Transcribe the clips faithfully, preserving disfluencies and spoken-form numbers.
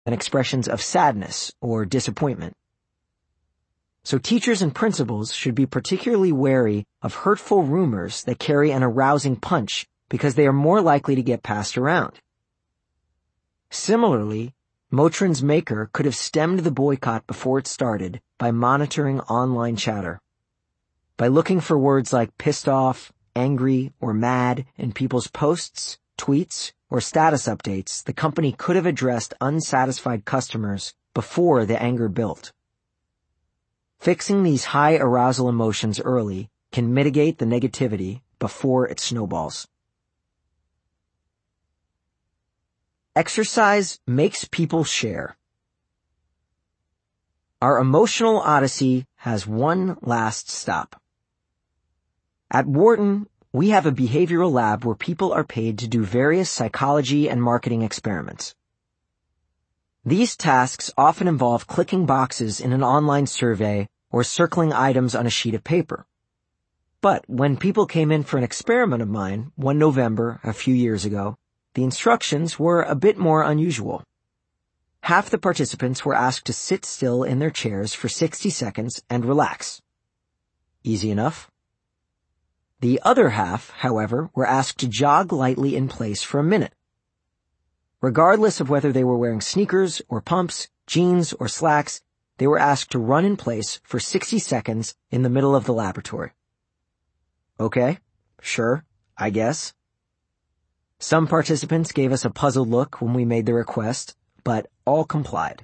than expressions of sadness or disappointment. So teachers and principals should be particularly wary of hurtful rumors that carry an arousing punch because they are more likely to get passed around. Similarly, Motrin's maker could have stemmed the boycott before it started by monitoring online chatter. By looking for words like pissed off, angry, or mad in people's posts, tweets, or status updates, the company could have addressed unsatisfied customers before the anger built. Fixing these high arousal emotions early can mitigate the negativity before it snowballs. Exercise makes people share. Our emotional odyssey has one last stop. At Wharton, we have a behavioral lab where people are paid to do various psychology and marketing experiments. These tasks often involve clicking boxes in an online survey or circling items on a sheet of paper. But when people came in for an experiment of mine one November a few years ago, the instructions were a bit more unusual. Half the participants were asked to sit still in their chairs for sixty seconds and relax. Easy enough. The other half, however, were asked to jog lightly in place for a minute. Regardless of whether they were wearing sneakers or pumps, jeans or slacks, they were asked to run in place for sixty seconds in the middle of the laboratory. Okay, sure, I guess. Some participants gave us a puzzled look when we made the request, but all complied.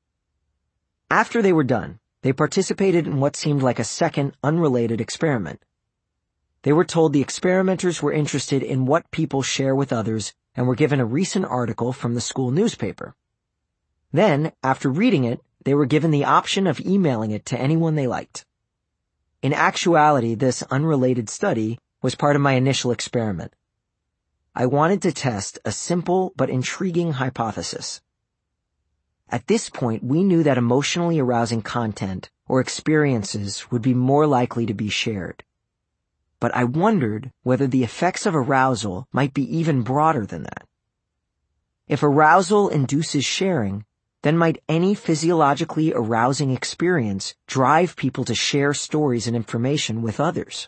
After they were done, they participated in what seemed like a second, unrelated experiment. They were told the experimenters were interested in what people share with others and were given a recent article from the school newspaper. Then, after reading it, they were given the option of emailing it to anyone they liked. In actuality, this unrelated study was part of my initial experiment. I wanted to test a simple but intriguing hypothesis. At this point, we knew that emotionally arousing content or experiences would be more likely to be shared. But I wondered whether the effects of arousal might be even broader than that. If arousal induces sharing, then might any physiologically arousing experience drive people to share stories and information with others?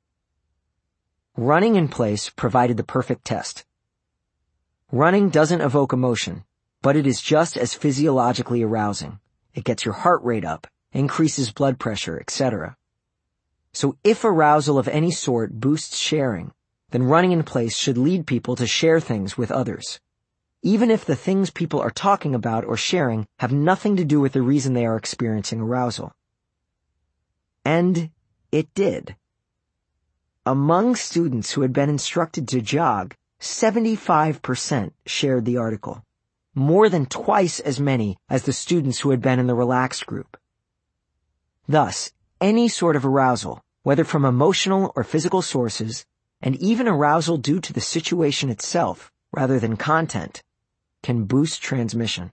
Running in place provided the perfect test. Running doesn't evoke emotion, but it is just as physiologically arousing. It gets your heart rate up, increases blood pressure, et cetera. So if arousal of any sort boosts sharing, then running in place should lead people to share things with others, even if the things people are talking about or sharing have nothing to do with the reason they are experiencing arousal. And it did. Among students who had been instructed to jog, seventy-five percent shared the article, more than twice as many as the students who had been in the relaxed group. Thus, any sort of arousal, whether from emotional or physical sources, and even arousal due to the situation itself rather than content, can boost transmission.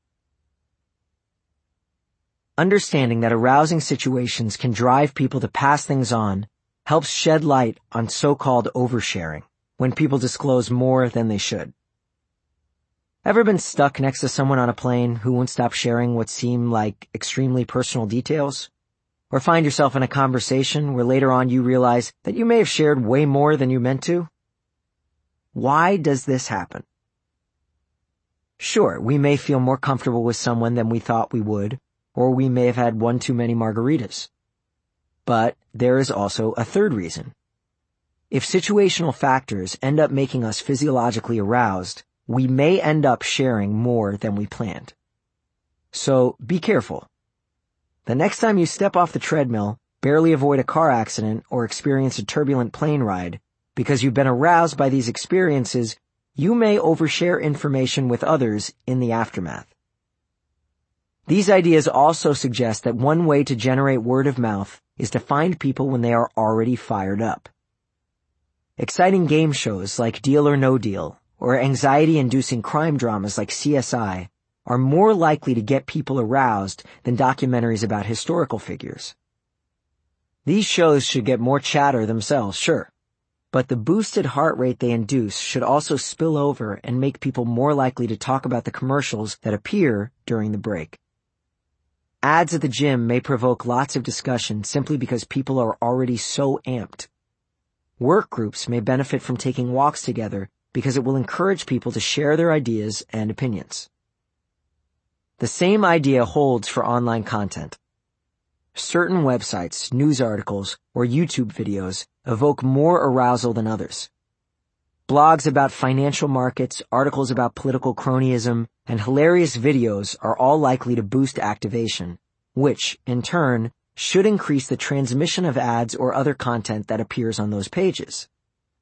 Understanding that arousing situations can drive people to pass things on helps shed light on so-called oversharing, when people disclose more than they should. Ever been stuck next to someone on a plane who won't stop sharing what seem like extremely personal details? Or find yourself in a conversation where later on you realize that you may have shared way more than you meant to? Why does this happen? Sure, we may feel more comfortable with someone than we thought we would, or we may have had one too many margaritas. But there is also a third reason. If situational factors end up making us physiologically aroused, we may end up sharing more than we planned. So be careful. The next time you step off the treadmill, barely avoid a car accident, or experience a turbulent plane ride, because you've been aroused by these experiences, you may overshare information with others in the aftermath. These ideas also suggest that one way to generate word of mouth is to find people when they are already fired up. Exciting game shows like Deal or No Deal, or anxiety-inducing crime dramas like C S I, are more likely to get people aroused than documentaries about historical figures. These shows should get more chatter themselves, sure, But the boosted heart rate they induce should also spill over and make people more likely to talk about the commercials that appear during the break. Ads at the gym may provoke lots of discussion simply because people are already so amped. Work groups may benefit from taking walks together because it will encourage people to share their ideas and opinions. The same idea holds for online content. Certain websites, news articles, or YouTube videos evoke more arousal than others. Blogs about financial markets, articles about political cronyism, and hilarious videos are all likely to boost activation, which, in turn, should increase the transmission of ads or other content that appears on those pages.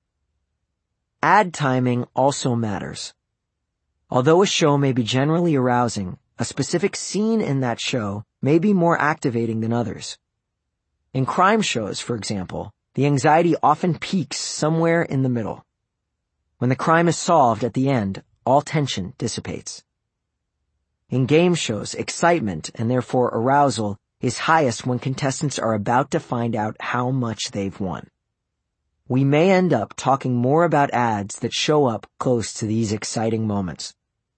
Ad timing also matters. Although a show may be generally arousing, a specific scene in that show may be more activating than others. In crime shows, for example, the anxiety often peaks somewhere in the middle. When the crime is solved at the end, all tension dissipates. In game shows, excitement, and therefore arousal, is highest when contestants are about to find out how much they've won. We may end up talking more about ads that show up close to these exciting moments.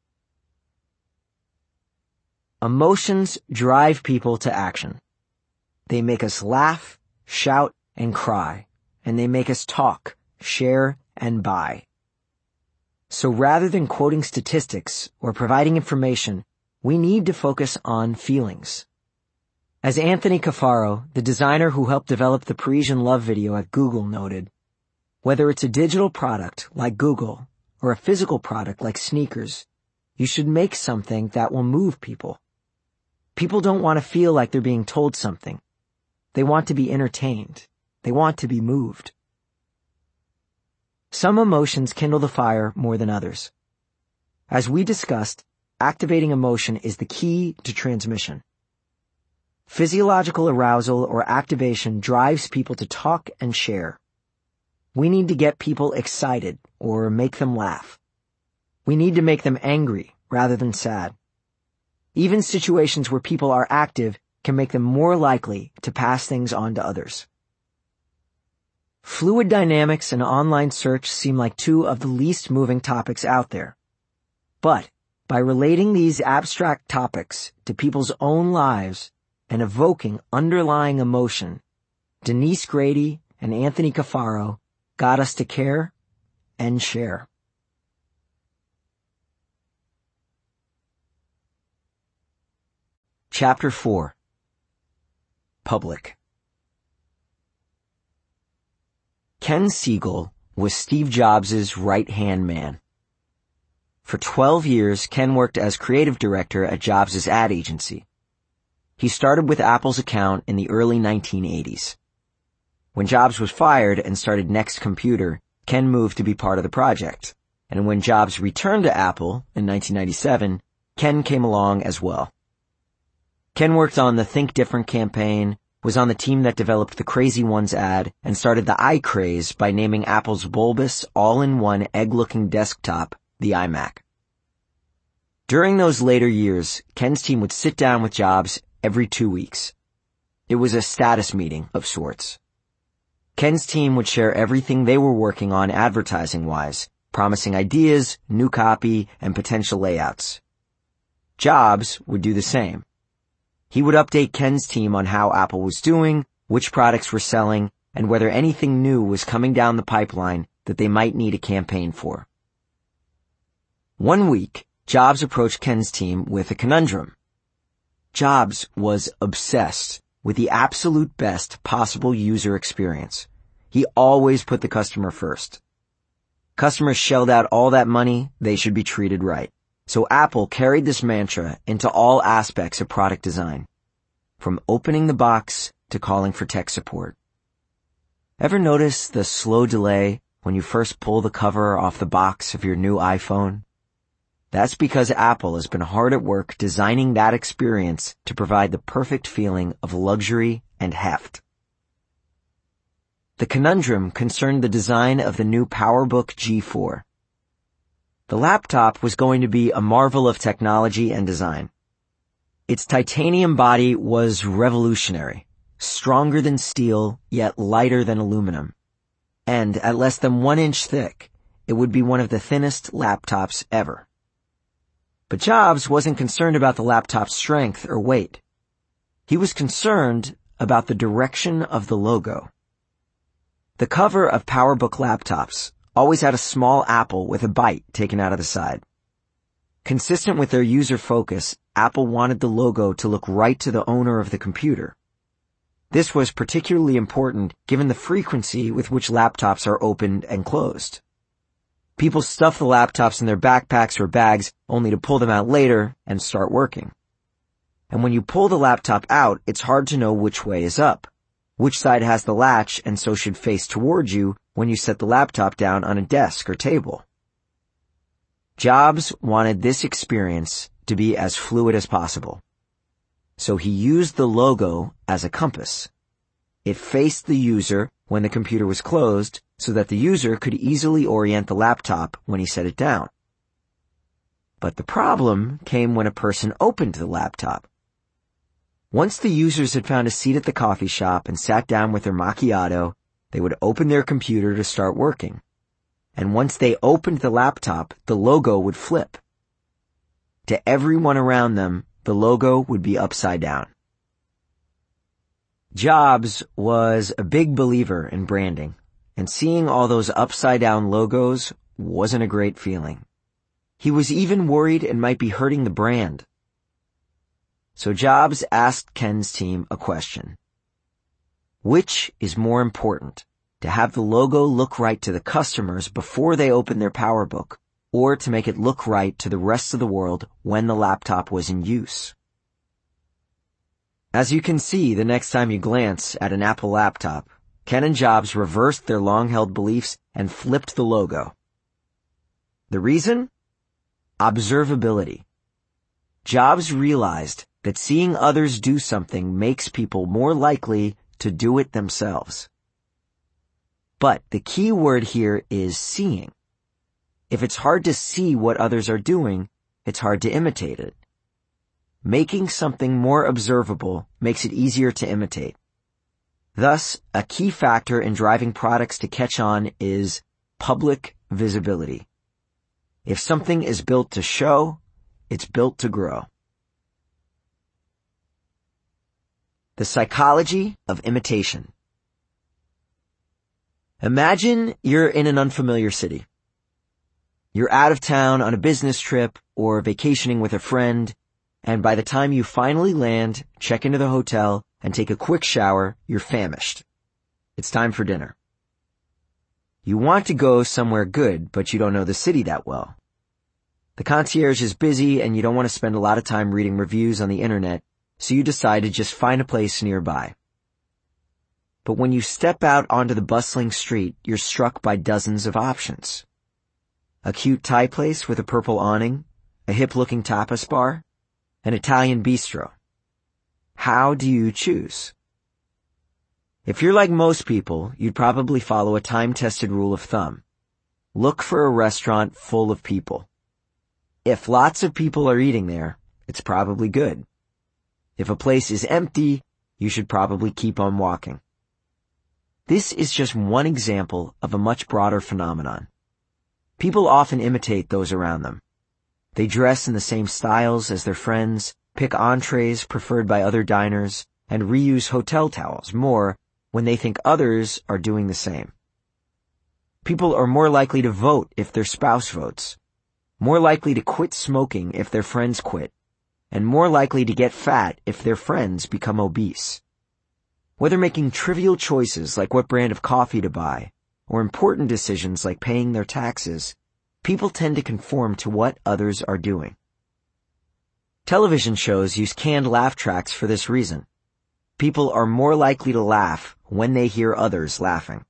Emotions drive people to action. They make us laugh, shout, and cry, and they make us talk, share, and buy. So rather than quoting statistics or providing information, we need to focus on feelings. As Anthony Cafaro, the designer who helped develop the Parisian Love video at Google, noted, whether it's a digital product like Google or a physical product like sneakers, you should make something that will move people. People don't want to feel like they're being told something. They want to be entertained. They want to be moved. Some emotions kindle the fire more than others. As we discussed, activating emotion is the key to transmission. Physiological arousal or activation drives people to talk and share. We need to get people excited or make them laugh. We need to make them angry rather than sad. Even situations where people are active can make them more likely to pass things on to others. Fluid dynamics and online search seem like two of the least moving topics out there. But by relating these abstract topics to people's own lives and evoking underlying emotion, Denise Grady and Anthony Cafaro got us to care and share. Chapter four. Public. Ken Siegel was Steve Jobs' right-hand man. For twelve years, Ken worked as creative director at Jobs' ad agency. He started with Apple's account in the early nineteen eighties. When Jobs was fired and started Next Computer, Ken moved to be part of the project. And when Jobs returned to Apple in nineteen ninety-seven, Ken came along as well. Ken worked on the Think Different campaign, was on the team that developed the Crazy Ones ad, and started the iCraze by naming Apple's bulbous, all-in-one egg-looking desktop the iMac. During those later years, Ken's team would sit down with Jobs every two weeks. It was a status meeting of sorts. Ken's team would share everything they were working on advertising-wise, promising ideas, new copy, and potential layouts. Jobs would do the same. He would update Ken's team on how Apple was doing, which products were selling, and whether anything new was coming down the pipeline that they might need a campaign for. One week, Jobs approached Ken's team with a conundrum. Jobs was obsessed with the absolute best possible user experience. He always put the customer first. Customers shelled out all that money, they should be treated right. So Apple carried this mantra into all aspects of product design, from opening the box to calling for tech support. Ever notice the slow delay when you first pull the cover off the box of your new iPhone? That's because Apple has been hard at work designing that experience to provide the perfect feeling of luxury and heft. The conundrum concerned the design of the new PowerBook G four. The laptop was going to be a marvel of technology and design. Its titanium body was revolutionary, stronger than steel, yet lighter than aluminum. and at less than one inch thick, it would be one of the thinnest laptops ever. But Jobs wasn't concerned about the laptop's strength or weight. He was concerned about the direction of the logo. The cover of PowerBook laptops always had a small apple with a bite taken out of the side. Consistent with their user focus, Apple wanted the logo to look right to the owner of the computer. This was particularly important given the frequency with which laptops are opened and closed. People stuff the laptops in their backpacks or bags only to pull them out later and start working. And when you pull the laptop out, it's hard to know which way is up, which side has the latch and so should face towards you when you set the laptop down on a desk or table. Jobs wanted this experience to be as fluid as possible. So he used the logo as a compass. It faced the user when the computer was closed so that the user could easily orient the laptop when he set it down. But the problem came when a person opened the laptop. Once the users had found a seat at the coffee shop and sat down with their macchiato, they would open their computer to start working. And once they opened the laptop, the logo would flip. To everyone around them, the logo would be upside down. Jobs was a big believer in branding, and seeing all those upside-down logos wasn't a great feeling. He was even worried it might be hurting the brand. So Jobs asked Ken's team a question. Which is more important, to have the logo look right to the customers before they open their PowerBook, or to make it look right to the rest of the world when the laptop was in use? As you can see the next time you glance at an Apple laptop, Ken and Jobs reversed their long-held beliefs and flipped the logo. The reason? Observability. Jobs realized that seeing others do something makes people more likely to do it themselves. But the key word here is seeing. If it's hard to see what others are doing, it's hard to imitate it. Making something more observable makes it easier to imitate. Thus, a key factor in driving products to catch on is public visibility. If something is built to show, it's built to grow. The psychology of imitation. Imagine you're in an unfamiliar city. You're out of town on a business trip or vacationing with a friend, and by the time you finally land, check into the hotel, and take a quick shower, you're famished. It's time for dinner. You want to go somewhere good, but you don't know the city that well. The concierge is busy and you don't want to spend a lot of time reading reviews on the internet, so you decide to just find a place nearby. But when you step out onto the bustling street, you're struck by dozens of options. A cute Thai place with a purple awning, a hip-looking tapas bar, an Italian bistro. How do you choose? If you're like most people, you'd probably follow a time-tested rule of thumb. Look for a restaurant full of people. If lots of people are eating there, it's probably good. If a place is empty, you should probably keep on walking. This is just one example of a much broader phenomenon. People often imitate those around them. They dress in the same styles as their friends, pick entrees preferred by other diners, and reuse hotel towels more when they think others are doing the same. People are more likely to vote if their spouse votes, more likely to quit smoking if their friends quit, and more likely to get fat if their friends become obese. Whether making trivial choices like what brand of coffee to buy, or important decisions like paying their taxes, people tend to conform to what others are doing. Television shows use canned laugh tracks for this reason. People are more likely to laugh when they hear others laughing.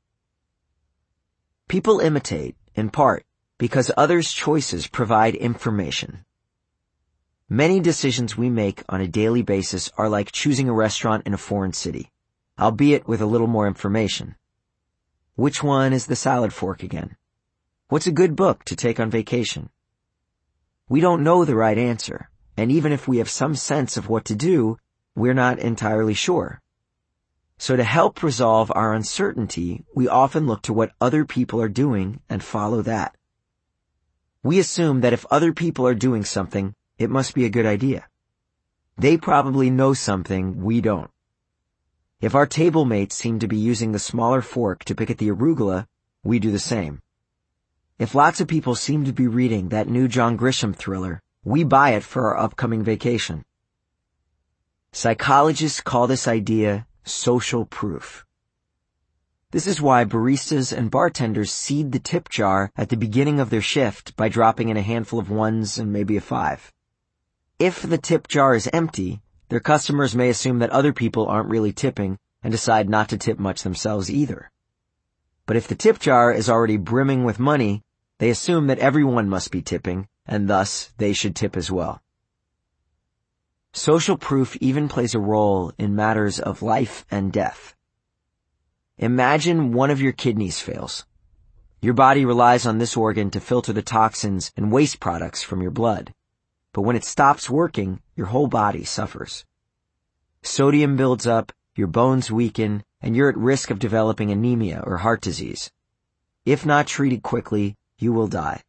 People imitate, in part, because others' choices provide information. Many decisions we make on a daily basis are like choosing a restaurant in a foreign city, albeit with a little more information. Which one is the salad fork again? What's a good book to take on vacation? We don't know the right answer, and even if we have some sense of what to do, we're not entirely sure. So to help resolve our uncertainty, we often look to what other people are doing and follow that. We assume that if other people are doing something, it must be a good idea. They probably know something we don't. If our table mates seem to be using the smaller fork to pick at the arugula, we do the same. If lots of people seem to be reading that new John Grisham thriller, we buy it for our upcoming vacation. Psychologists call this idea social proof. This is why baristas and bartenders seed the tip jar at the beginning of their shift by dropping in a handful of ones and maybe a five. If the tip jar is empty, their customers may assume that other people aren't really tipping and decide not to tip much themselves either. But if the tip jar is already brimming with money, they assume that everyone must be tipping, and thus they should tip as well. Social proof even plays a role in matters of life and death. Imagine one of your kidneys fails. Your body relies on this organ to filter the toxins and waste products from your blood. But when it stops working, your whole body suffers. Sodium builds up, your bones weaken, and you're at risk of developing anemia or heart disease. If not treated quickly, you will die.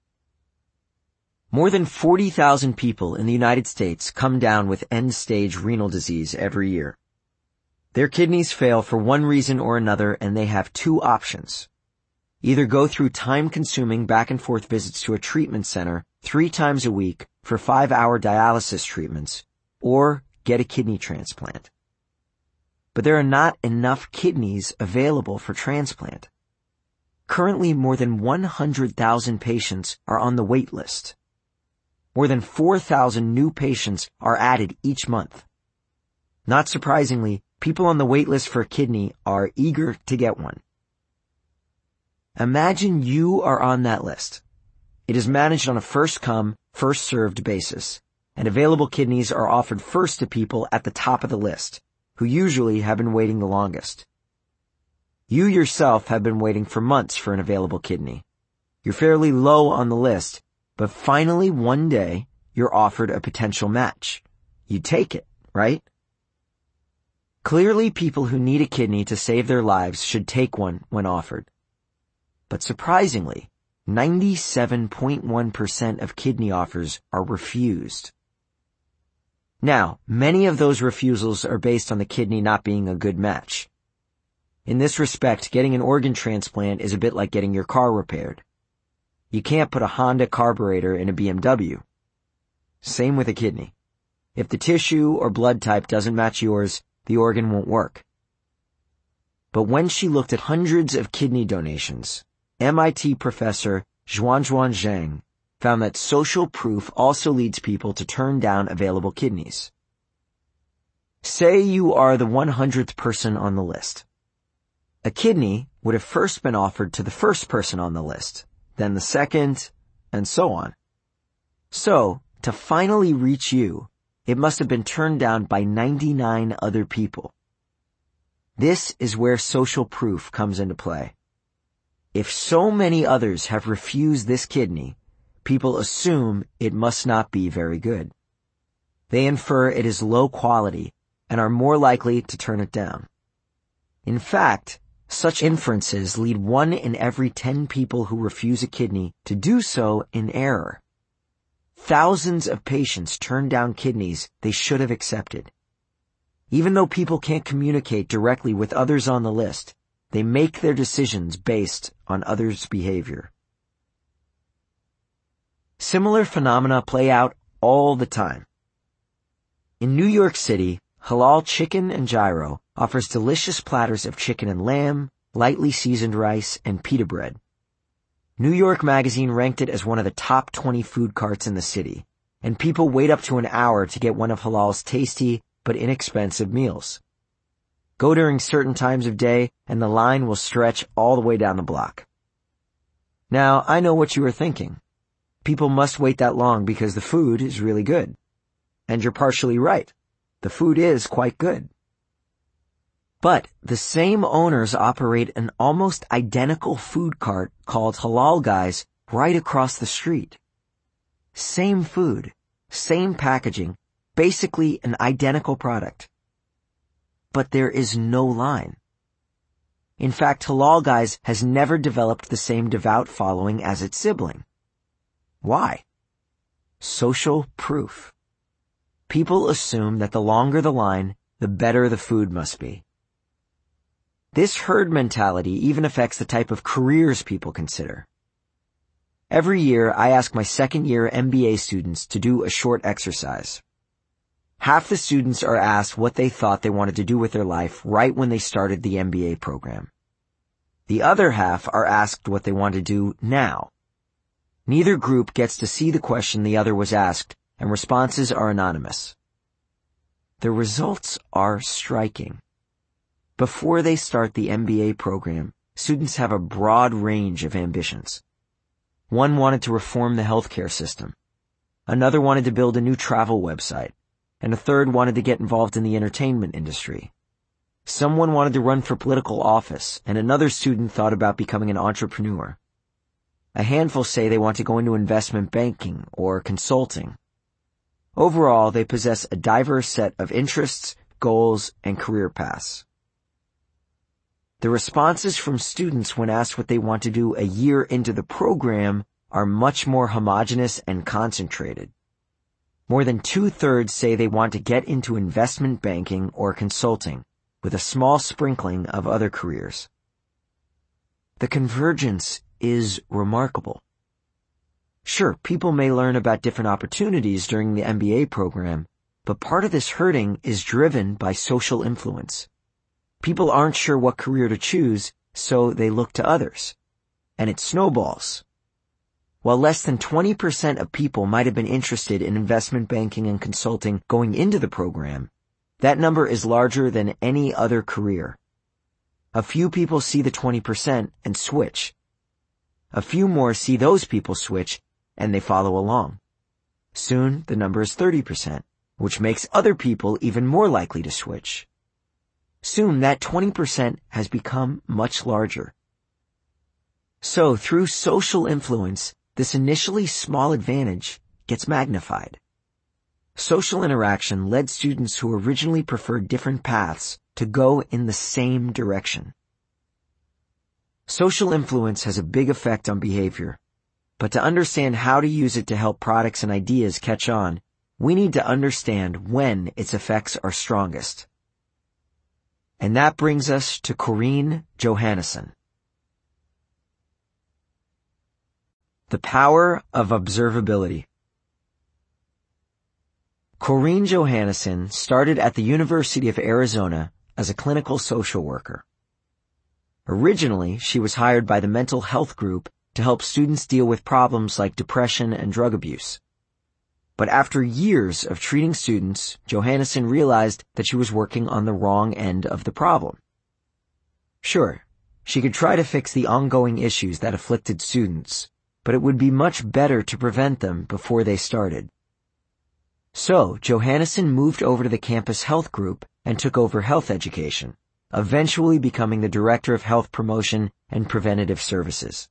More than forty thousand people in the United States come down with end-stage renal disease every year. Their kidneys fail for one reason or another, and they have two options. Either go through time-consuming back-and-forth visits to a treatment center three times a week for five-hour dialysis treatments, or get a kidney transplant. But there are not enough kidneys available for transplant. Currently, more than one hundred thousand patients are on the wait list. More than four thousand new patients are added each month. Not surprisingly, people on the wait list for a kidney are eager to get one. Imagine you are on that list. It is managed on a first-come, first-served basis, and available kidneys are offered first to people at the top of the list, who usually have been waiting the longest. You yourself have been waiting for months for an available kidney. You're fairly low on the list, but finally one day you're offered a potential match. You take it, right? Clearly, people who need a kidney to save their lives should take one when offered. But surprisingly, ninety-seven point one percent of kidney offers are refused. Now, many of those refusals are based on the kidney not being a good match. In this respect, getting an organ transplant is a bit like getting your car repaired. You can't put a Honda carburetor in a B M W. Same with a kidney. If the tissue or blood type doesn't match yours, the organ won't work. But when she looked at hundreds of kidney donations, M I T professor Xuanzhuan Zhang found that social proof also leads people to turn down available kidneys. Say you are the one hundredth person on the list. A kidney would have first been offered to the first person on the list, then the second, and so on. So, to finally reach you, it must have been turned down by ninety-nine other people. This is where social proof comes into play. If so many others have refused this kidney, people assume it must not be very good. They infer it is low quality and are more likely to turn it down. In fact, such inferences lead one in every ten people who refuse a kidney to do so in error. Thousands of patients turn down kidneys they should have accepted. Even though people can't communicate directly with others on the list, they make their decisions based on others' behavior. Similar phenomena play out all the time. In New York City, Halal Chicken and Gyro offers delicious platters of chicken and lamb, lightly seasoned rice, and pita bread. New York Magazine ranked it as one of the top twenty food carts in the city, and people wait up to an hour to get one of Halal's tasty but inexpensive meals. Go during certain times of day, and the line will stretch all the way down the block. Now, I know what you are thinking. People must wait that long because the food is really good. And you're partially right. The food is quite good. But the same owners operate an almost identical food cart called Halal Guys right across the street. Same food, same packaging, basically an identical product. but there is no line. In fact, Halal Guys has never developed the same devout following as its sibling. Why? Social proof. People assume that the longer the line, the better the food must be. This herd mentality even affects the type of careers people consider. Every year, I ask my second-year M B A students to do a short exercise. Half the students are asked what they thought they wanted to do with their life right when they started the M B A program. The other half are asked what they want to do now. Neither group gets to see the question the other was asked, and responses are anonymous. The results are striking. Before they start the M B A program, students have a broad range of ambitions. One wanted to reform the healthcare system. Another wanted to build a new travel website. And a third wanted to get involved in the entertainment industry. Someone wanted to run for political office, and another student thought about becoming an entrepreneur. A handful say they want to go into investment banking or consulting. Overall, they possess a diverse set of interests, goals, and career paths. The responses from students when asked what they want to do a year into the program are much more homogeneous and concentrated. More than two-thirds say they want to get into investment banking or consulting, with a small sprinkling of other careers. The convergence is remarkable. Sure, people may learn about different opportunities during the M B A program, but part of this herding is driven by social influence. People aren't sure what career to choose, so they look to others. And it snowballs. While less than twenty percent of people might have been interested in investment banking and consulting going into the program, that number is larger than any other career. A few people see the twenty percent and switch. A few more see those people switch and they follow along. Soon, the number is thirty percent, which makes other people even more likely to switch. Soon, that twenty percent has become much larger. So, through social influence, this initially small advantage gets magnified. Social interaction led students who originally preferred different paths to go in the same direction. Social influence has a big effect on behavior, but to understand how to use it to help products and ideas catch on, we need to understand when its effects are strongest. And that brings us to Corinne Johannesson. The power of observability. Corinne Johannesson started at the University of Arizona as a clinical social worker. Originally, she was hired by the mental health group to help students deal with problems like depression and drug abuse. But after years of treating students, Johannesson realized that she was working on the wrong end of the problem. Sure, she could try to fix the ongoing issues that afflicted students, but it would be much better to prevent them before they started. So, Johannesson moved over to the campus health group and took over health education, eventually becoming the director of health promotion and preventative services.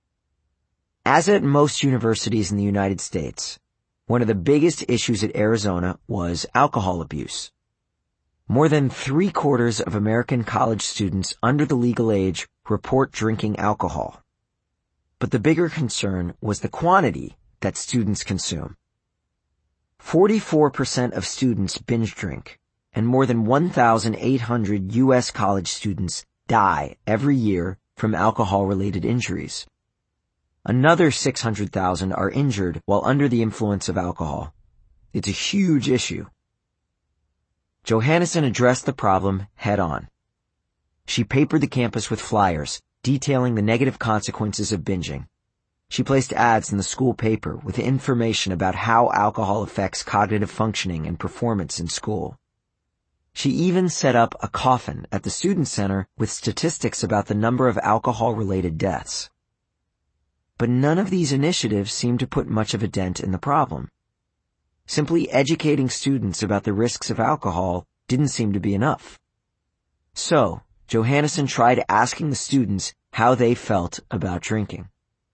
As at most universities in the United States, one of the biggest issues at Arizona was alcohol abuse. More than three-quarters of American college students under the legal age report drinking alcohol. But the bigger concern was the quantity that students consume. forty-four percent of students binge drink, and more than one thousand eight hundred U S college students die every year from alcohol-related injuries. Another six hundred thousand are injured while under the influence of alcohol. It's a huge issue. Johannesson addressed the problem head-on. She papered the campus with flyers detailing the negative consequences of binging. She placed ads in the school paper with information about how alcohol affects cognitive functioning and performance in school. She even set up a coffin at the student center with statistics about the number of alcohol-related deaths. But none of these initiatives seemed to put much of a dent in the problem. Simply educating students about the risks of alcohol didn't seem to be enough. So, Johannesson tried asking the students how they felt about drinking.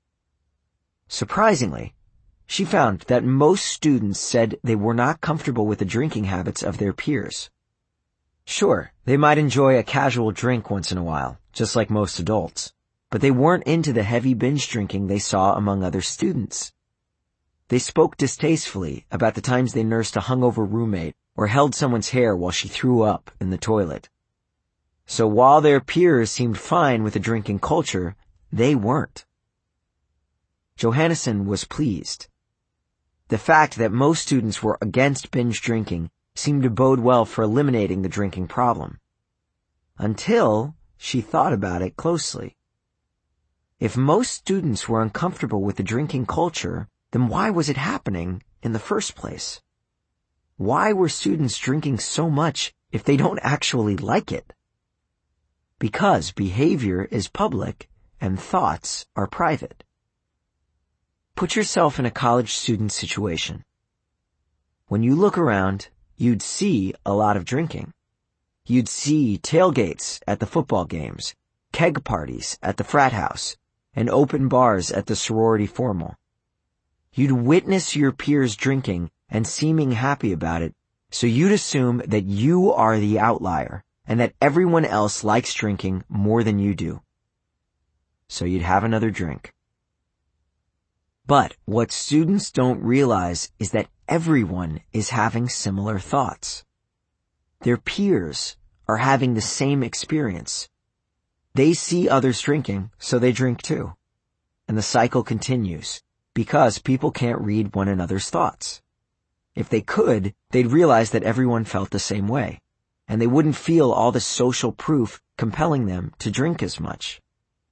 Surprisingly, she found that most students said they were not comfortable with the drinking habits of their peers. Sure, they might enjoy a casual drink once in a while, just like most adults, but they weren't into the heavy binge drinking they saw among other students. They spoke distastefully about the times they nursed a hungover roommate or held someone's hair while she threw up in the toilet. So while their peers seemed fine with the drinking culture, they weren't. Johannesson was pleased. The fact that most students were against binge drinking seemed to bode well for eliminating the drinking problem. Until she thought about it closely. If most students were uncomfortable with the drinking culture, then why was it happening in the first place? Why were students drinking so much if they don't actually like it? Because behavior is public and thoughts are private. Put yourself in a college student situation. When you look around, you'd see a lot of drinking. You'd see tailgates at the football games, keg parties at the frat house, and open bars at the sorority formal. You'd witness your peers drinking and seeming happy about it, so you'd assume that you are the outlier and that everyone else likes drinking more than you do. So you'd have another drink. But what students don't realize is that everyone is having similar thoughts. Their peers are having the same experience. They see others drinking, so they drink too. And the cycle continues, because people can't read one another's thoughts. If they could, they'd realize that everyone felt the same way, and they wouldn't feel all the social proof compelling them to drink as much.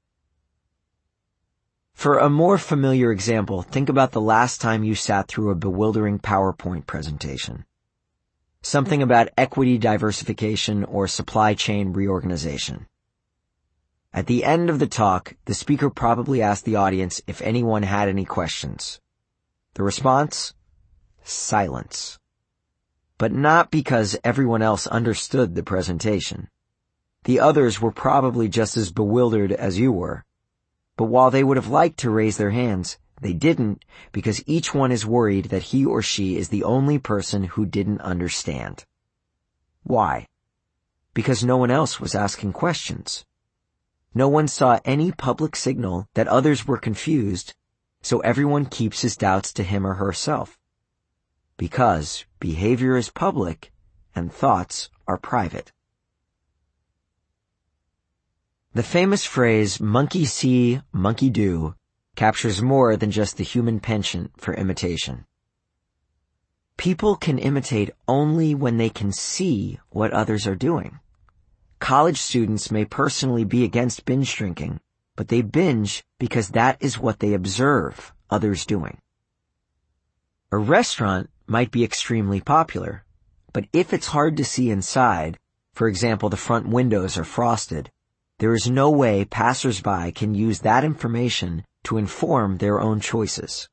For a more familiar example, think about the last time you sat through a bewildering PowerPoint presentation. Something about equity diversification or supply chain reorganization. At the end of the talk, the speaker probably asked the audience if anyone had any questions. The response? Silence. But not because everyone else understood the presentation. The others were probably just as bewildered as you were. But while they would have liked to raise their hands, they didn't because each one is worried that he or she is the only person who didn't understand. Why? Because no one else was asking questions. No one saw any public signal that others were confused, so everyone keeps his doubts to him or herself. Because behavior is public and thoughts are private. The famous phrase, monkey see, monkey do, captures more than just the human penchant for imitation. People can imitate only when they can see what others are doing. College students may personally be against binge drinking, but they binge because that is what they observe others doing. A restaurant might be extremely popular, but if it's hard to see inside, for example, the front windows are frosted, there is no way passers-by can use that information to inform their own choices.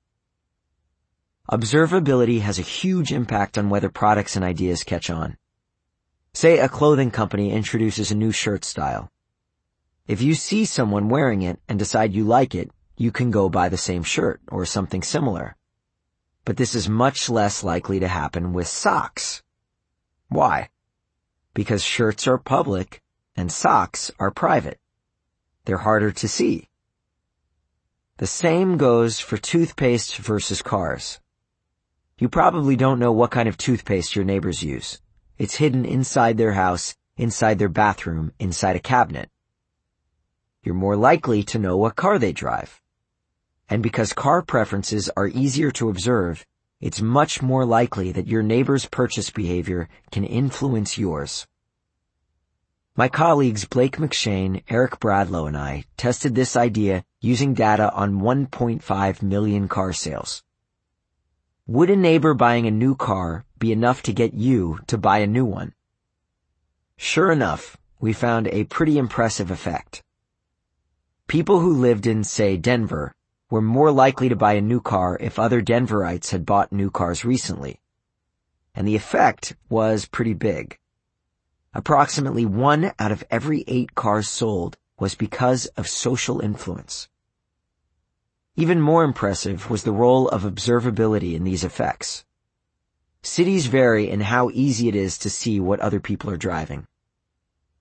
Observability has a huge impact on whether products and ideas catch on. Say a clothing company introduces a new shirt style. If you see someone wearing it and decide you like it, you can go buy the same shirt or something similar. But this is much less likely to happen with socks. Why? Because shirts are public and socks are private. They're harder to see. The same goes for toothpaste versus cars. You probably don't know what kind of toothpaste your neighbors use. It's hidden inside their house, inside their bathroom, inside a cabinet. You're more likely to know what car they drive. And because car preferences are easier to observe, it's much more likely that your neighbor's purchase behavior can influence yours. My colleagues Blake McShane, Eric Bradlow, and I tested this idea using data on one point five million car sales. Would a neighbor buying a new car be enough to get you to buy a new one? Sure enough, we found a pretty impressive effect. People who lived in, say, Denver, were more likely to buy a new car if other Denverites had bought new cars recently. And the effect was pretty big. Approximately one out of every eight cars sold was because of social influence. Even more impressive was the role of observability in these effects. Cities vary in how easy it is to see what other people are driving.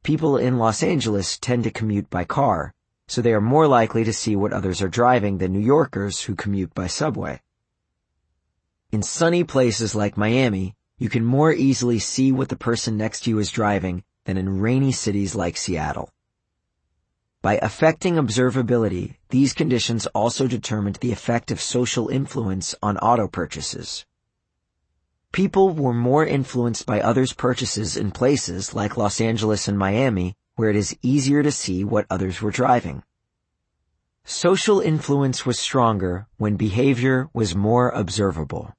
People in Los Angeles tend to commute by car, so they are more likely to see what others are driving than New Yorkers who commute by subway. In sunny places like Miami, you can more easily see what the person next to you is driving than in rainy cities like Seattle. By affecting observability, these conditions also determined the effect of social influence on auto purchases. People were more influenced by others' purchases in places like Los Angeles and Miami, where it is easier to see what others were driving. Social influence was stronger when behavior was more observable.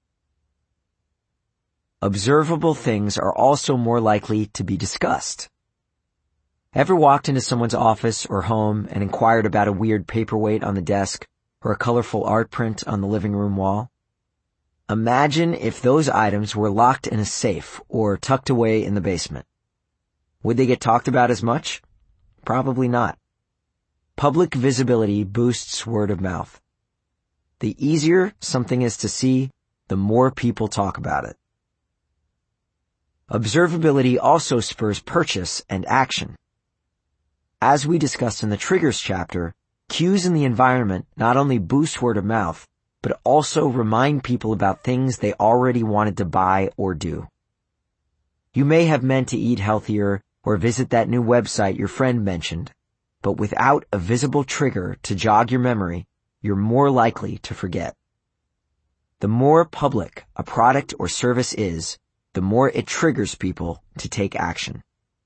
Observable things are also more likely to be discussed. Ever walked into someone's office or home and inquired about a weird paperweight on the desk or a colorful art print on the living room wall? Imagine if those items were locked in a safe or tucked away in the basement. Would they get talked about as much? Probably not. Public visibility boosts word of mouth. The easier something is to see, the more people talk about it. Observability also spurs purchase and action. As we discussed in the triggers chapter, cues in the environment not only boost word of mouth, but also remind people about things they already wanted to buy or do. You may have meant to eat healthier or visit that new website your friend mentioned, but without a visible trigger to jog your memory, you're more likely to forget. The more public a product or service is, the more it triggers people to take action.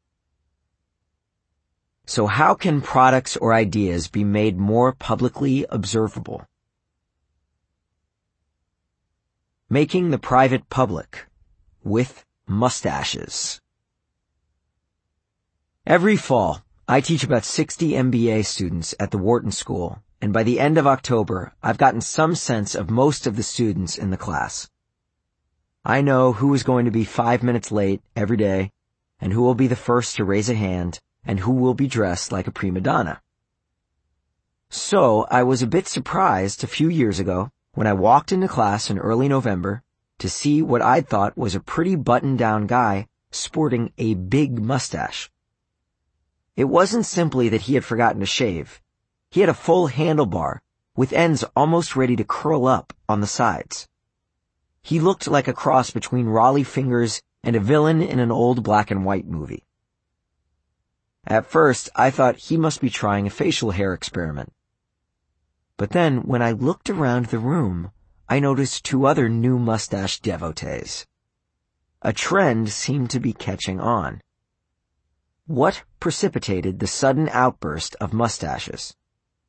So how can products or ideas be made more publicly observable? Making the private public with mustaches. Every fall, I teach about sixty M B A students at the Wharton School, and by the end of October, I've gotten some sense of most of the students in the class. I know who is going to be five minutes late every day, and who will be the first to raise a hand, and who will be dressed like a prima donna. So I was a bit surprised a few years ago when I walked into class in early November to see what I thought was a pretty buttoned-down guy sporting a big mustache. It wasn't simply that he had forgotten to shave. He had a full handlebar with ends almost ready to curl up on the sides. He looked like a cross between Raleigh Fingers and a villain in an old black and white movie. At first, I thought he must be trying a facial hair experiment. But then, when I looked around the room, I noticed two other new mustache devotees. A trend seemed to be catching on. What precipitated the sudden outburst of mustaches?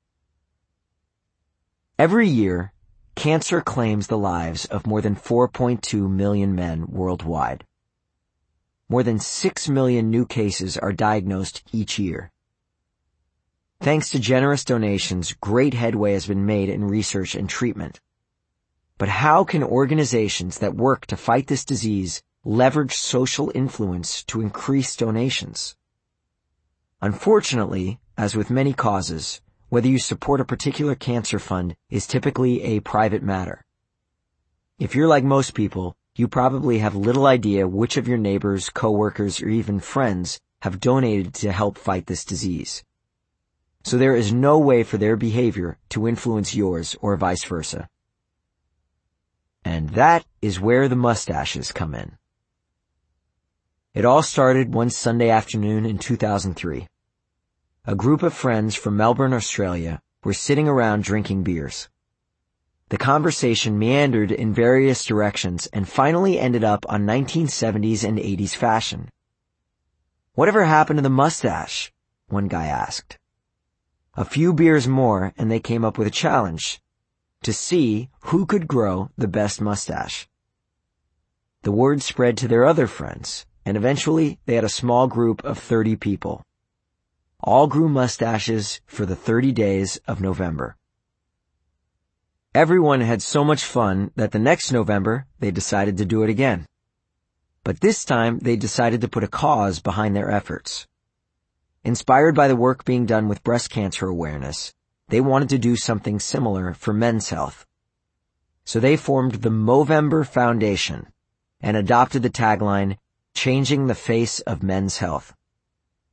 Every year, cancer claims the lives of more than four point two million men worldwide. More than six million new cases are diagnosed each year. Thanks to generous donations, great headway has been made in research and treatment. But how can organizations that work to fight this disease leverage social influence to increase donations? Unfortunately, as with many causes, whether you support a particular cancer fund is typically a private matter. If you're like most people, you probably have little idea which of your neighbors, coworkers, or even friends have donated to help fight this disease. So there is no way for their behavior to influence yours or vice versa. And that is where the mustaches come in. It all started one Sunday afternoon in two thousand three. A group of friends from Melbourne, Australia, were sitting around drinking beers. The conversation meandered in various directions and finally ended up on nineteen seventies and eighties fashion. "Whatever happened to the mustache?" one guy asked. A few beers more and they came up with a challenge to see who could grow the best mustache. The word spread to their other friends, and eventually they had a small group of thirty people. All grew mustaches for the thirty days of November. Everyone had so much fun that the next November they decided to do it again. But this time they decided to put a cause behind their efforts. Inspired by the work being done with breast cancer awareness, they wanted to do something similar for men's health. So they formed the Movember Foundation and adopted the tagline, "Changing the Face of Men's Health."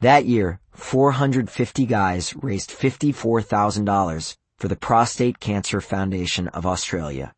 That year, four hundred fifty guys raised fifty-four thousand dollars for the Prostate Cancer Foundation of Australia.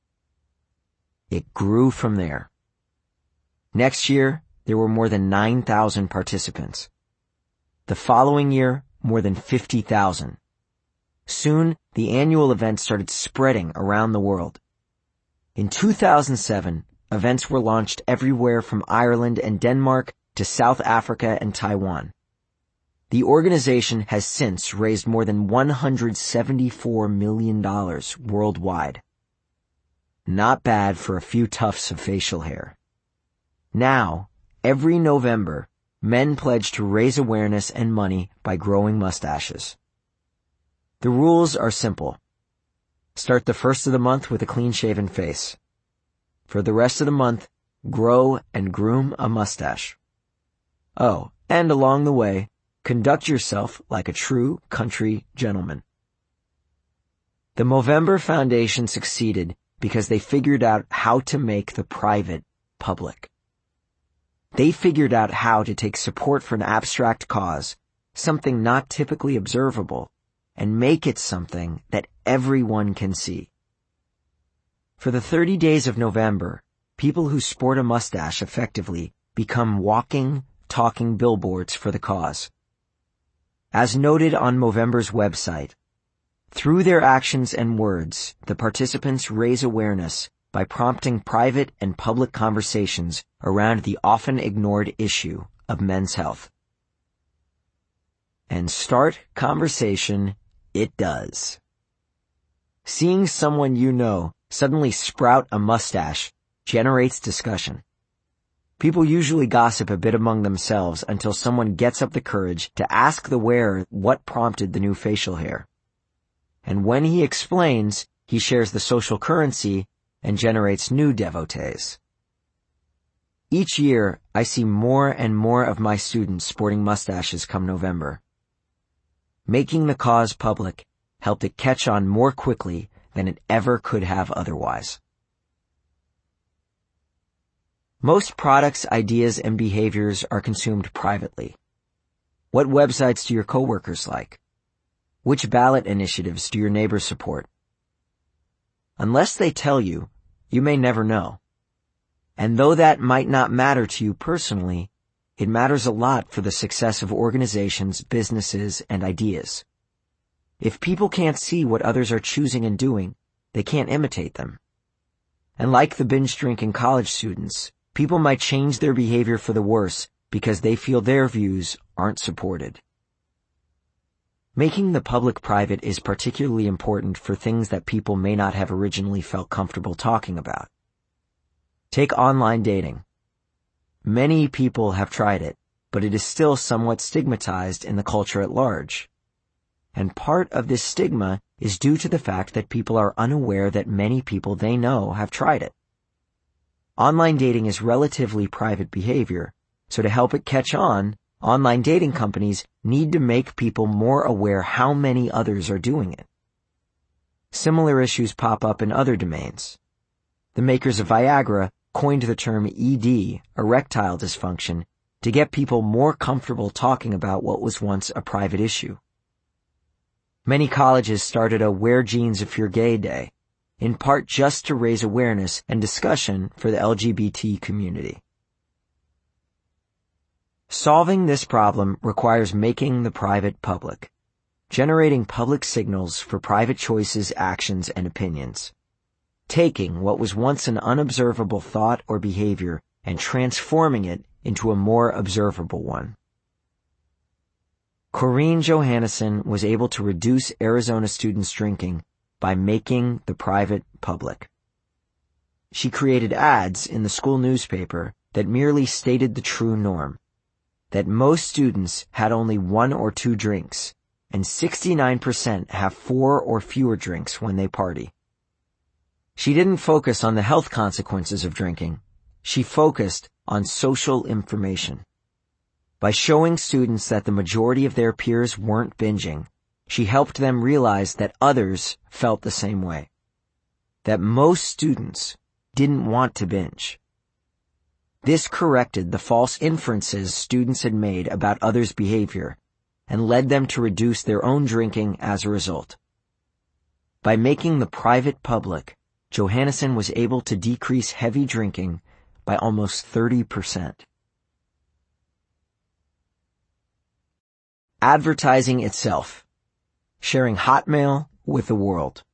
It grew from there. Next year, there were more than nine thousand participants. The following year, more than fifty thousand. Soon, the annual event started spreading around the world. In two thousand seven, events were launched everywhere from Ireland and Denmark to South Africa and Taiwan. The organization has since raised more than one hundred seventy-four million dollars worldwide. Not bad for a few tufts of facial hair. Now, every November, men pledge to raise awareness and money by growing mustaches. The rules are simple. Start the first of the month with a clean-shaven face. For the rest of the month, grow and groom a mustache. Oh, and along the way, conduct yourself like a true country gentleman. The Movember Foundation succeeded because they figured out how to make the private public. They figured out how to take support for an abstract cause, something not typically observable, and make it something that everyone can see. For the thirty days of November, people who sport a mustache effectively become walking, talking billboards for the cause. As noted on Movember's website, through their actions and words, the participants raise awareness by prompting private and public conversations around the often ignored issue of men's health. And start conversation it does. Seeing someone you know suddenly sprout a mustache generates discussion. People usually gossip a bit among themselves until someone gets up the courage to ask the wearer what prompted the new facial hair. And when he explains, he shares the social currency and generates new devotees. Each year, I see more and more of my students sporting mustaches come November. Making the cause public helped it catch on more quickly than it ever could have otherwise. Most products, ideas, and behaviors are consumed privately. What websites do your coworkers like? Which ballot initiatives do your neighbors support? Unless they tell you, you may never know. And though that might not matter to you personally, it matters a lot for the success of organizations, businesses, and ideas. If people can't see what others are choosing and doing, they can't imitate them. And like the binge-drinking college students, people might change their behavior for the worse because they feel their views aren't supported. Making the public private is particularly important for things that people may not have originally felt comfortable talking about. Take online dating. Many people have tried it, but it is still somewhat stigmatized in the culture at large. And part of this stigma is due to the fact that people are unaware that many people they know have tried it. Online dating is relatively private behavior, so to help it catch on, online dating companies need to make people more aware how many others are doing it. Similar issues pop up in other domains. The makers of Viagra coined the term E D, erectile dysfunction, to get people more comfortable talking about what was once a private issue. Many colleges started a Wear Jeans If You're Gay Day, in part just to raise awareness and discussion for the L G B T community. Solving this problem requires making the private public, generating public signals for private choices, actions, and opinions, taking what was once an unobservable thought or behavior and transforming it into a more observable one. Corinne Johannesson was able to reduce Arizona students' drinking by making the private public. She created ads in the school newspaper that merely stated the true norm, that most students had only one or two drinks, and sixty-nine percent have four or fewer drinks when they party. She didn't focus on the health consequences of drinking. She focused on social information. By showing students that the majority of their peers weren't binging, she helped them realize that others felt the same way, that most students didn't want to binge. This corrected the false inferences students had made about others' behavior and led them to reduce their own drinking as a result. By making the private public, Johannesson was able to decrease heavy drinking by almost thirty percent. Advertising itself. Sharing Hotmail with the world.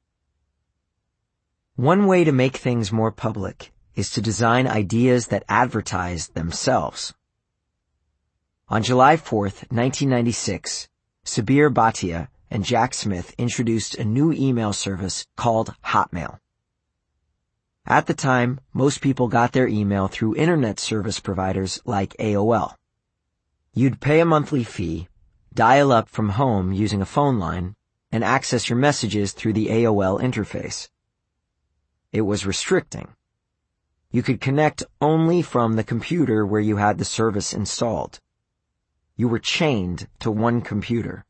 One way to make things more public is to design ideas that advertise themselves. On July fourth, nineteen ninety-six, Sabir Bhatia and Jack Smith introduced a new email service called Hotmail. At the time, most people got their email through internet service providers like A O L. You'd pay a monthly fee, dial up from home using a phone line, and access your messages through the A O L interface. It was restricting. You could connect only from the computer where you had the service installed. You were chained to one computer.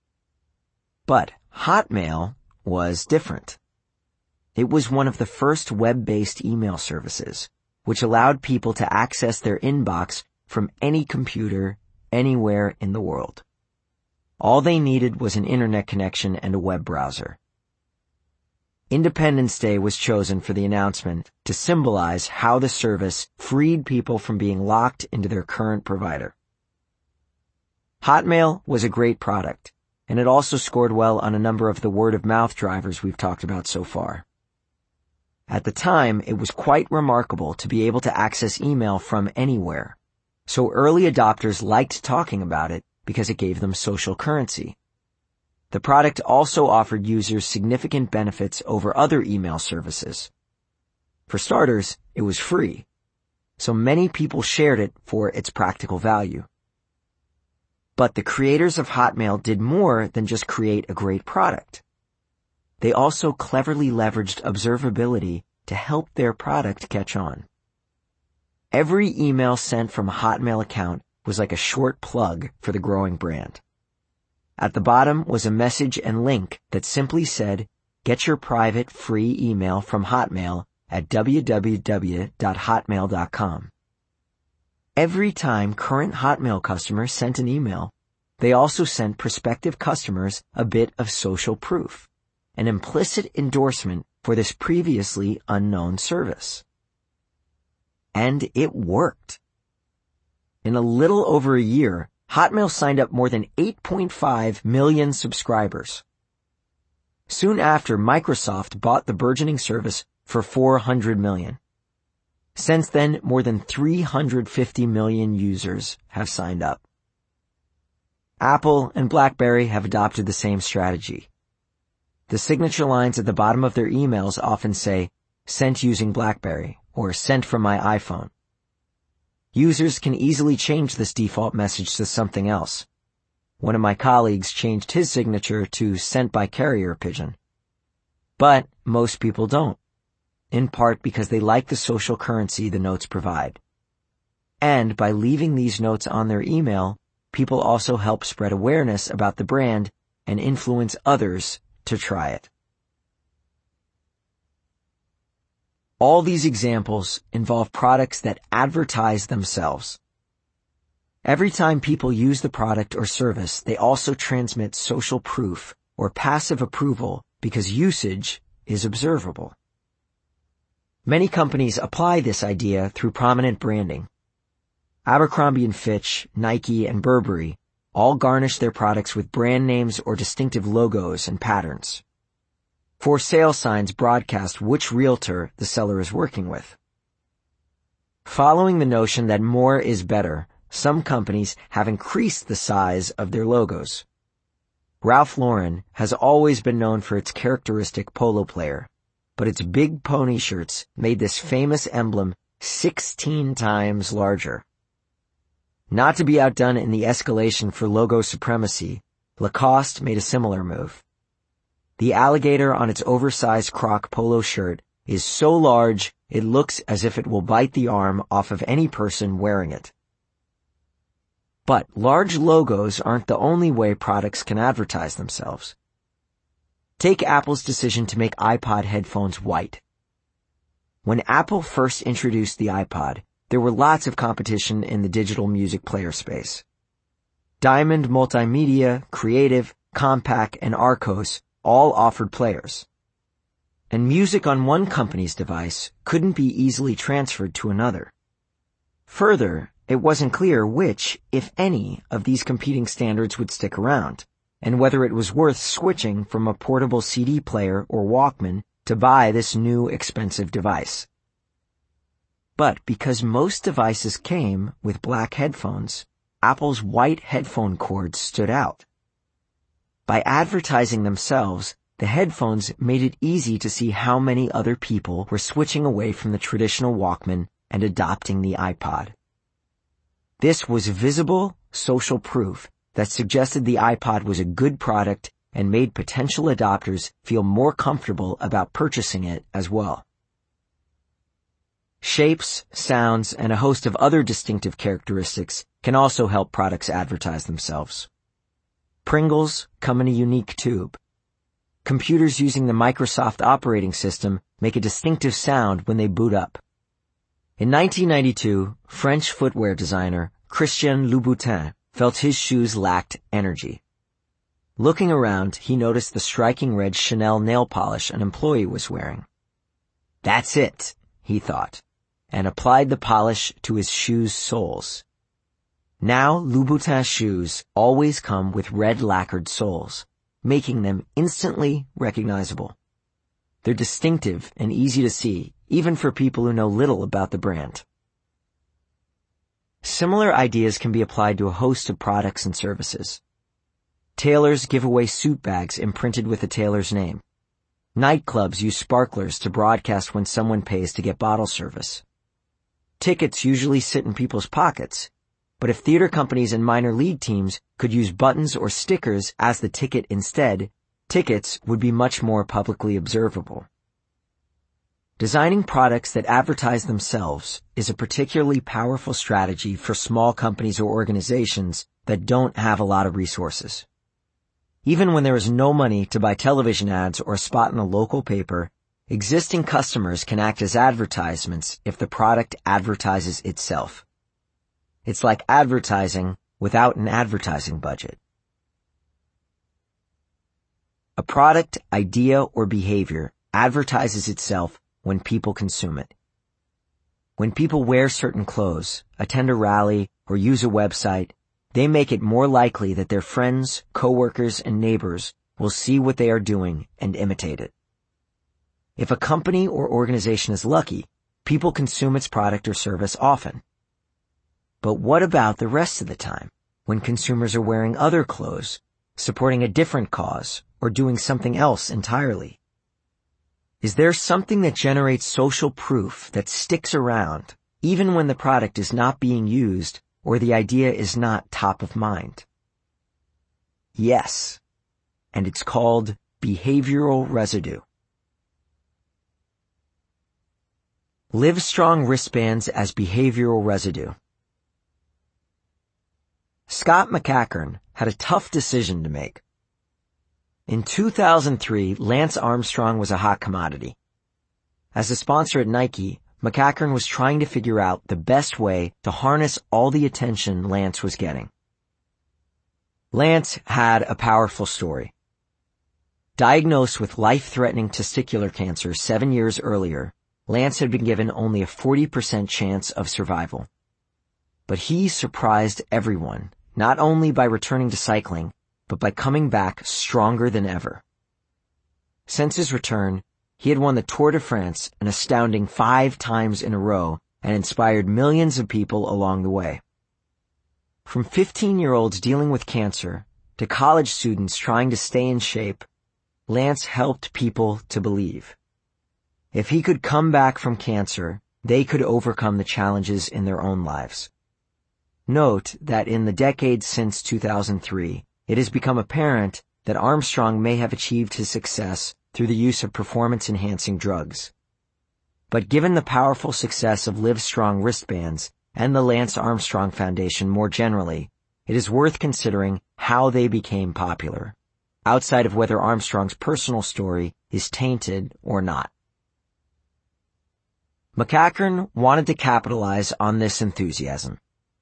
But Hotmail was different. It was one of the first web-based email services, which allowed people to access their inbox from any computer, anywhere in the world. All they needed was an internet connection and a web browser. Independence Day was chosen for the announcement to symbolize how the service freed people from being locked into their current provider. Hotmail was a great product, and it also scored well on a number of the word-of-mouth drivers we've talked about so far. At the time, it was quite remarkable to be able to access email from anywhere, so early adopters liked talking about it because it gave them social currency. The product also offered users significant benefits over other email services. For starters, it was free, so many people shared it for its practical value. But the creators of Hotmail did more than just create a great product. They also cleverly leveraged observability to help their product catch on. Every email sent from a Hotmail account was like a short plug for the growing brand. At the bottom was a message and link that simply said, "Get your private free email from Hotmail at w w w dot hotmail dot com. Every time current Hotmail customers sent an email, they also sent prospective customers a bit of social proof, an implicit endorsement for this previously unknown service. And it worked. In a little over a year, Hotmail signed up more than eight point five million subscribers. Soon after, Microsoft bought the burgeoning service for four hundred million. Since then, more than three hundred fifty million users have signed up. Apple and BlackBerry have adopted the same strategy. The signature lines at the bottom of their emails often say, "Sent using BlackBerry," or "Sent from my iPhone." Users can easily change this default message to something else. One of my colleagues changed his signature to "Sent by carrier pigeon." But most people don't, in part because they like the social currency the notes provide. And by leaving these notes on their email, people also help spread awareness about the brand and influence others to try it. All these examples involve products that advertise themselves. Every time people use the product or service, they also transmit social proof or passive approval because usage is observable. Many companies apply this idea through prominent branding. Abercrombie and Fitch, Nike, and Burberry all garnish their products with brand names or distinctive logos and patterns. For sale signs broadcast which realtor the seller is working with. Following the notion that more is better, some companies have increased the size of their logos. Ralph Lauren has always been known for its characteristic polo player, but its big pony shirts made this famous emblem sixteen times larger. Not to be outdone in the escalation for logo supremacy, Lacoste made a similar move. The alligator on its oversized croc polo shirt is so large it looks as if it will bite the arm off of any person wearing it. But large logos aren't the only way products can advertise themselves. Take Apple's decision to make iPod headphones white. When Apple first introduced the iPod, there were lots of competition in the digital music player space. Diamond Multimedia, Creative, Compaq, and Archos all offered players. And music on one company's device couldn't be easily transferred to another. Further, it wasn't clear which, if any, of these competing standards would stick around, and whether it was worth switching from a portable C D player or Walkman to buy this new expensive device. But because most devices came with black headphones, Apple's white headphone cords stood out. By advertising themselves, the headphones made it easy to see how many other people were switching away from the traditional Walkman and adopting the iPod. This was visible social proof that suggested the iPod was a good product and made potential adopters feel more comfortable about purchasing it as well. Shapes, sounds, and a host of other distinctive characteristics can also help products advertise themselves. Pringles come in a unique tube. Computers using the Microsoft operating system make a distinctive sound when they boot up. In nineteen ninety-two, French footwear designer Christian Louboutin felt his shoes lacked energy. Looking around, he noticed the striking red Chanel nail polish an employee was wearing. That's it, he thought, and applied the polish to his shoes' soles. Now Louboutin's shoes always come with red lacquered soles, making them instantly recognizable. They're distinctive and easy to see, even for people who know little about the brand. Similar ideas can be applied to a host of products and services. Tailors give away suit bags imprinted with a tailor's name. Nightclubs use sparklers to broadcast when someone pays to get bottle service. Tickets usually sit in people's pockets, but if theater companies and minor league teams could use buttons or stickers as the ticket instead, tickets would be much more publicly observable. Designing products that advertise themselves is a particularly powerful strategy for small companies or organizations that don't have a lot of resources. Even when there is no money to buy television ads or a spot in a local paper, existing customers can act as advertisements if the product advertises itself. It's like advertising without an advertising budget. A product, idea, or behavior advertises itself when people consume it. When people wear certain clothes, attend a rally, or use a website, they make it more likely that their friends, coworkers, and neighbors will see what they are doing and imitate it. If a company or organization is lucky, people consume its product or service often. But what about the rest of the time, when consumers are wearing other clothes, supporting a different cause, or doing something else entirely? Is there something that generates social proof that sticks around, even when the product is not being used or the idea is not top of mind? Yes, and it's called behavioral residue. Livestrong wristbands as behavioral residue. Scott McCachern had a tough decision to make. In two thousand three, Lance Armstrong was a hot commodity. As a sponsor at Nike, McCachern was trying to figure out the best way to harness all the attention Lance was getting. Lance had a powerful story. Diagnosed with life-threatening testicular cancer seven years earlier, Lance had been given only a forty percent chance of survival. But he surprised everyone, not only by returning to cycling, but by coming back stronger than ever. Since his return, he had won the Tour de France an astounding five times in a row and inspired millions of people along the way. From fifteen-year-olds dealing with cancer to college students trying to stay in shape, Lance helped people to believe. If he could come back from cancer, they could overcome the challenges in their own lives. Note that in the decades since two thousand three, it has become apparent that Armstrong may have achieved his success through the use of performance-enhancing drugs. But given the powerful success of Livestrong wristbands and the Lance Armstrong Foundation more generally, it is worth considering how they became popular, outside of whether Armstrong's personal story is tainted or not. McCachern wanted to capitalize on this enthusiasm.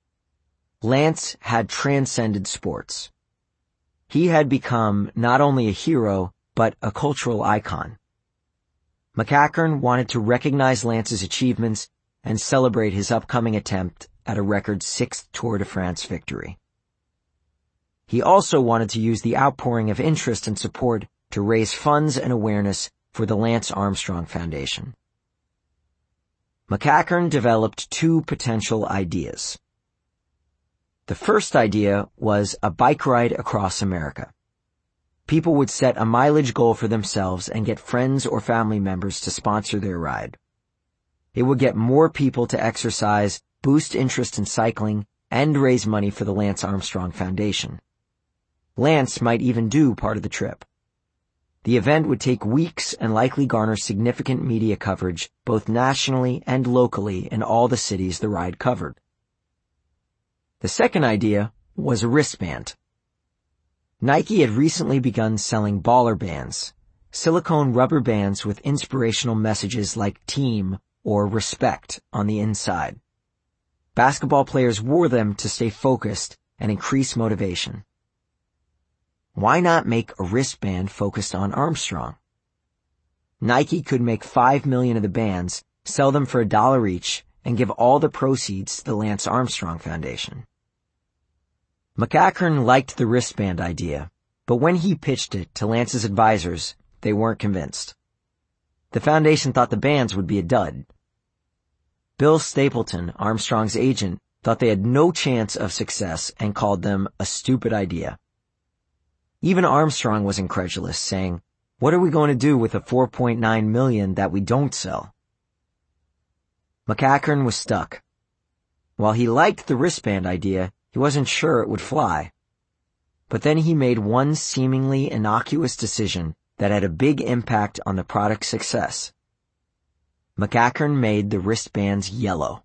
Lance had transcended sports. He had become not only a hero, but a cultural icon. McCachern wanted to recognize Lance's achievements and celebrate his upcoming attempt at a record sixth Tour de France victory. He also wanted to use the outpouring of interest and support to raise funds and awareness for the Lance Armstrong Foundation. McCachern developed two potential ideas. The first idea was a bike ride across America. People would set a mileage goal for themselves and get friends or family members to sponsor their ride. It would get more people to exercise, boost interest in cycling, and raise money for the Lance Armstrong Foundation. Lance might even do part of the trip. The event would take weeks and likely garner significant media coverage, both nationally and locally in all the cities the ride covered. The second idea was a wristband. Nike had recently begun selling baller bands, silicone rubber bands with inspirational messages like team or respect on the inside. Basketball players wore them to stay focused and increase motivation. Why not make a wristband focused on Armstrong? Nike could make five million of the bands, sell them for a dollar each, and give all the proceeds to the Lance Armstrong Foundation. McCachern liked the wristband idea, but when he pitched it to Lance's advisors, they weren't convinced. The foundation thought the bands would be a dud. Bill Stapleton, Armstrong's agent, thought they had no chance of success and called them a stupid idea. Even Armstrong was incredulous, saying, "What are we going to do with the four point nine million that we don't sell?" McCachern was stuck. While he liked the wristband idea, he wasn't sure it would fly. But then he made one seemingly innocuous decision that had a big impact on the product's success. McCachern made the wristbands yellow.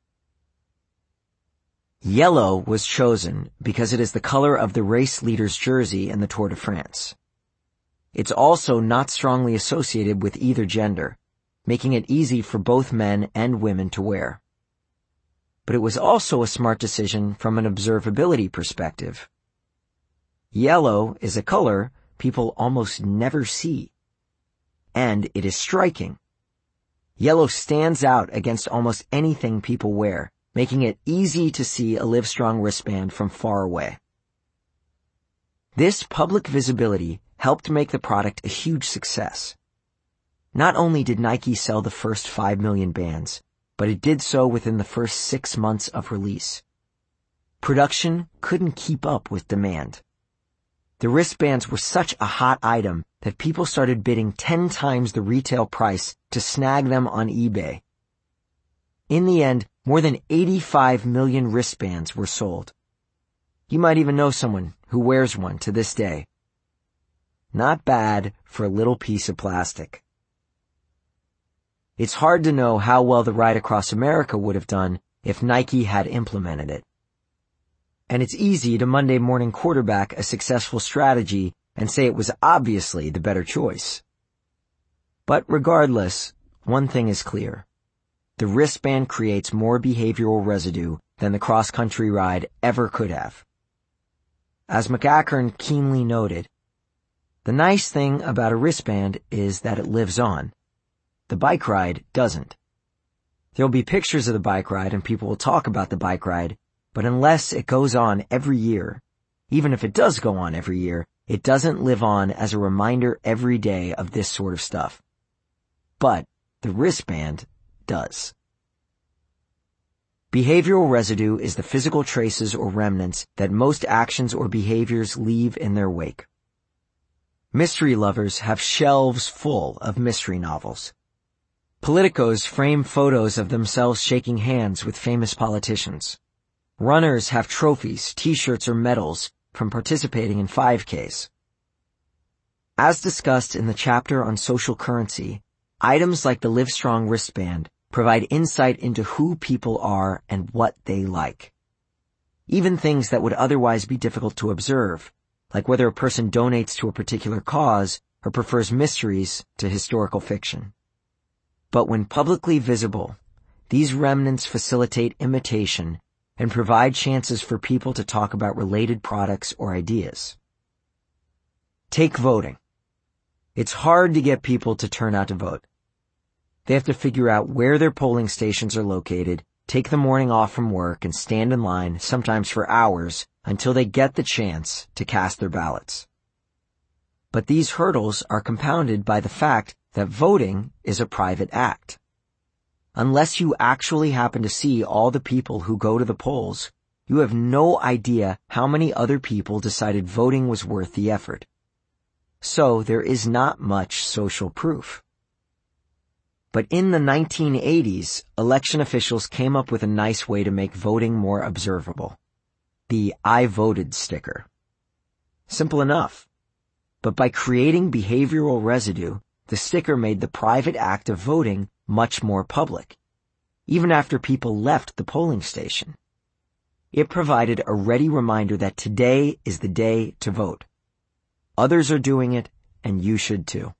Yellow was chosen because it is the color of the race leader's jersey in the Tour de France. It's also not strongly associated with either gender, making it easy for both men and women to wear. But it was also a smart decision from an observability perspective. Yellow is a color people almost never see. And it is striking. Yellow stands out against almost anything people wear, making it easy to see a Livestrong wristband from far away. This public visibility helped make the product a huge success. Not only did Nike sell the first five million bands, but it did so within the first six months of release. Production couldn't keep up with demand. The wristbands were such a hot item that people started bidding ten times the retail price to snag them on eBay. In the end, more than eighty-five million wristbands were sold. You might even know someone who wears one to this day. Not bad for a little piece of plastic. It's hard to know how well the ride across America would have done if Nike had implemented it. And it's easy to Monday morning quarterback a successful strategy and say it was obviously the better choice. But regardless, one thing is clear. The wristband creates more behavioral residue than the cross-country ride ever could have. As McCachern keenly noted, the nice thing about a wristband is that it lives on. The bike ride doesn't. There'll be pictures of the bike ride and people will talk about the bike ride, but unless it goes on every year, even if it does go on every year, it doesn't live on as a reminder every day of this sort of stuff. But the wristband does. Behavioral residue is the physical traces or remnants that most actions or behaviors leave in their wake. Mystery lovers have shelves full of mystery novels. Politicos frame photos of themselves shaking hands with famous politicians. Runners have trophies, t-shirts, or medals from participating in five Ks. As discussed in the chapter on social currency, items like the Livestrong wristband provide insight into who people are and what they like. Even things that would otherwise be difficult to observe, like whether a person donates to a particular cause or prefers mysteries to historical fiction. But when publicly visible, these remnants facilitate imitation and provide chances for people to talk about related products or ideas. Take voting. It's hard to get people to turn out to vote. They have to figure out where their polling stations are located, take the morning off from work, and stand in line, sometimes for hours, until they get the chance to cast their ballots. But these hurdles are compounded by the fact that voting is a private act. Unless you actually happen to see all the people who go to the polls, you have no idea how many other people decided voting was worth the effort. So there is not much social proof. But in the nineteen eighties, election officials came up with a nice way to make voting more observable. The I voted sticker. Simple enough. But by creating behavioral residue, the sticker made the private act of voting much more public, even after people left the polling station. It provided a ready reminder that today is the day to vote. Others are doing it, and you should too.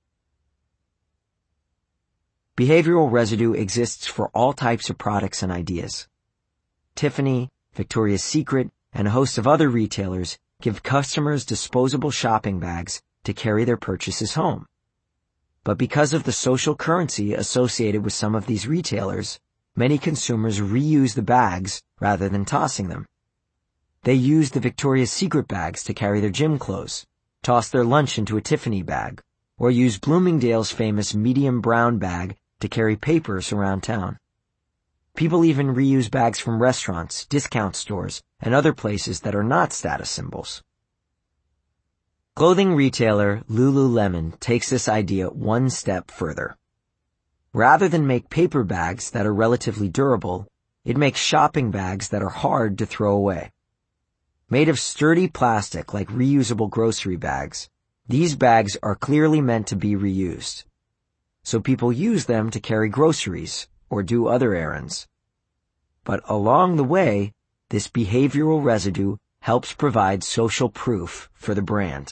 Behavioral residue exists for all types of products and ideas. Tiffany, Victoria's Secret, and a host of other retailers give customers disposable shopping bags to carry their purchases home. But because of the social currency associated with some of these retailers, many consumers reuse the bags rather than tossing them. They use the Victoria's Secret bags to carry their gym clothes, toss their lunch into a Tiffany bag, or use Bloomingdale's famous medium brown bag to carry papers around town. People even reuse bags from restaurants, discount stores, and other places that are not status symbols. Clothing retailer Lululemon takes this idea one step further. Rather than make paper bags that are relatively durable, it makes shopping bags that are hard to throw away. Made of sturdy plastic like reusable grocery bags, these bags are clearly meant to be reused. So people use them to carry groceries or do other errands. But along the way, this behavioral residue helps provide social proof for the brand.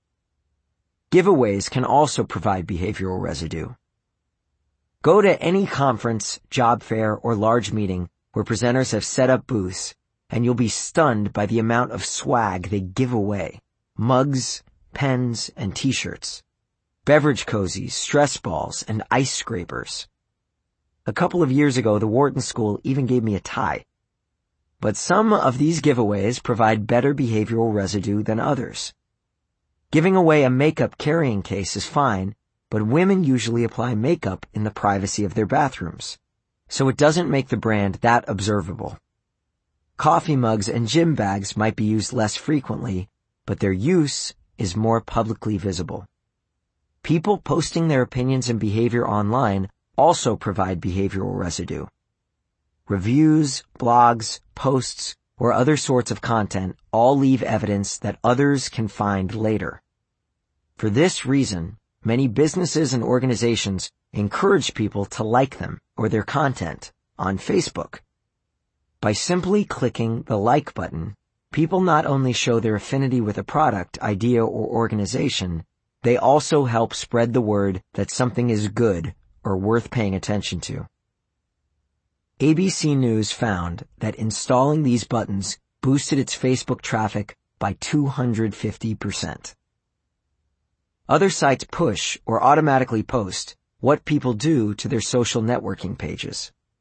Giveaways can also provide behavioral residue. Go to any conference, job fair, or large meeting where presenters have set up booths, and you'll be stunned by the amount of swag they give away. Mugs, pens, and t-shirts. Beverage cozies, stress balls, and ice scrapers. A couple of years ago, the Wharton School even gave me a tie. But some of these giveaways provide better behavioral residue than others. Giving away a makeup carrying case is fine, but women usually apply makeup in the privacy of their bathrooms, so it doesn't make the brand that observable. Coffee mugs and gym bags might be used less frequently, but their use is more publicly visible. People posting their opinions and behavior online also provide behavioral residue. Reviews, blogs, posts, or other sorts of content all leave evidence that others can find later. For this reason, many businesses and organizations encourage people to like them or their content on Facebook. By simply clicking the like button, people not only show their affinity with a product, idea, or organization, they also help spread the word that something is good or worth paying attention to. A B C News found that installing these buttons boosted its Facebook traffic by two hundred fifty percent. Other sites push or automatically post what people do to their social networking pages.